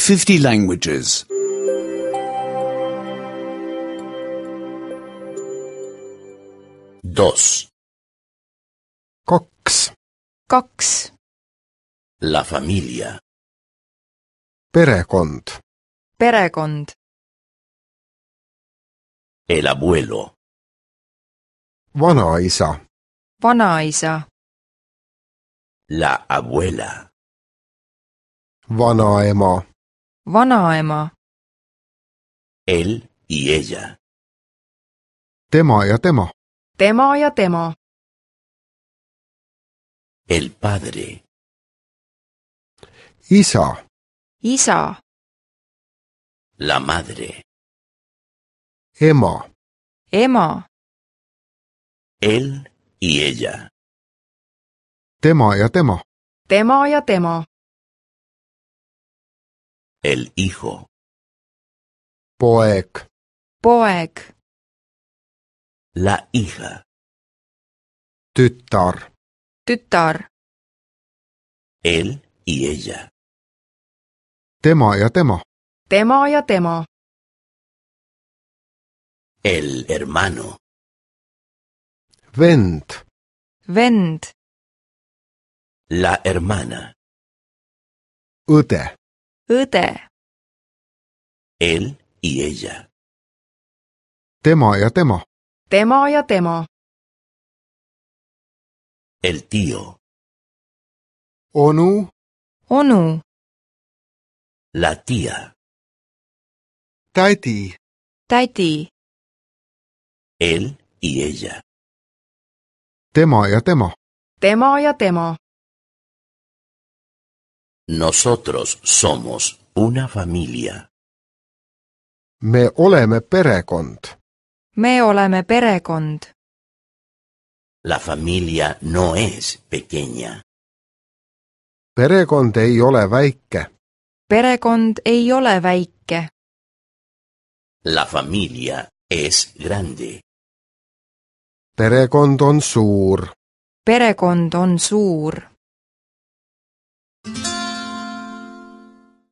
50 languages. 2. 2. 2. La familia. Perekond. Perekond. El abuelo. Vanaisa. Vanaisa. La abuela. Vanaema. Vanaema. Él y ella. Tema ja tema. Tema ja tema. El padre. Isa. Isa. La madre. Ema. Ema. Él y ella. Tema ja tema. Tema ja tema. El hijo. Poeg. Poeg. La hija. Tütar. Tütar. Él y ella. Tema ja tema. Tema ja tema. El hermano. Vend. Vend. La hermana. Õde. Õde. Él y ella. Tema ja tema. Tema ja tema. El tío. Onu. Onu. La tía. Tädi. Tädi. Él y ella. Tema ja tema. Tema ja tema. Nosotros somos una familia. Me oleme perekond. Me oleme perekond. La familia no es pequeña. Perekond ei ole väike. Perekond ei ole väike. La familia es grande. Perekond on suur. Perekond on suur.